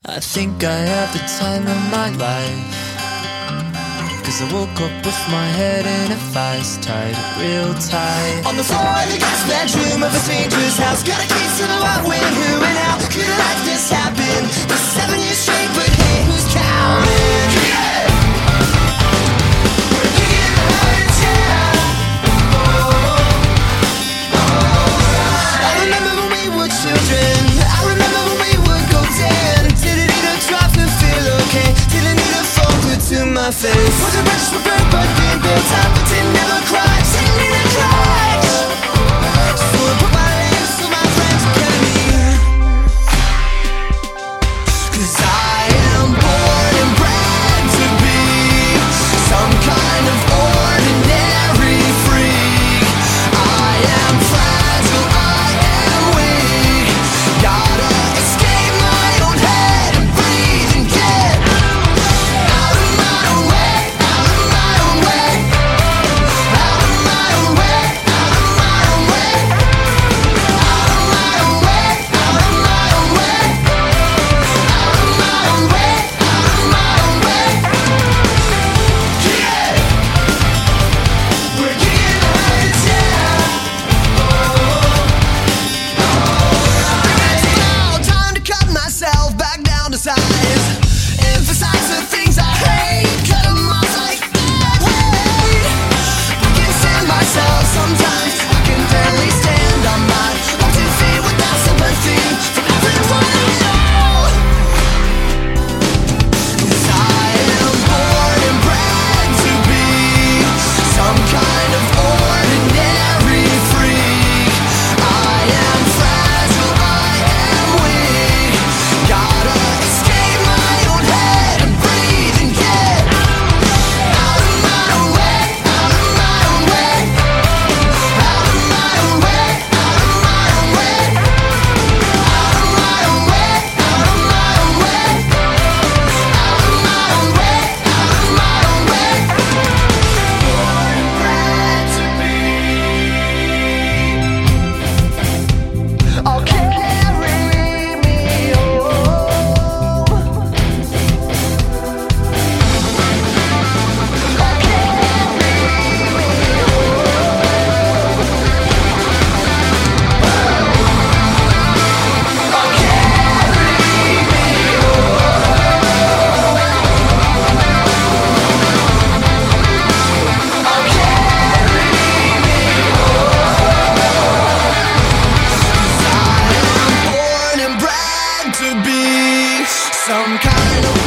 I think I had the time of my life, 'cause I woke up with my head in a vice, tied real tight. On the floor in the guest bedroom of a stranger's house, got a case of what, when, who, and how could a like this happen? For 7 years straight, but hey, who's counting? Yeah. We're kicking the hurts, yeah. I remember when we were children, I remember when we would go dead. Didn't need a drop to feel okay, didn't need a phone glued to my face. Wasn't precious for birth, but didn't build up, but didn't never cry, didn't need a cry. So I put my lips so my friends could get me. 'Cause I am born and bred to be some kind of ordinary freak. I am fragile, I am weak. Gotta escape my own head and breathe and get out of my own way, out of my own way, out of my own way, out of my own way, out of my own way, out of my own way, out of my own way, out of my own way. Yeah, we're getting hurt, yeah. Time to cut myself back down to size. Emphasize the things I hate, cut 'em off like that weight. I can stand myself sometimes, I can barely stand on my own 2 feet without sympathy from everyone I know. 'Cause I am born and bred to be some kind of ordinary freak. I am fragile, I am weak. Gotta escape my own head and breathe and get out of my own way, out of my own way, out of my own way, out of my own way, out of my own way, out of my own way, out of my own way, out of my own way. Born and bred to be. Oh, carry me home. Oh, carry me born and bred to be some kind of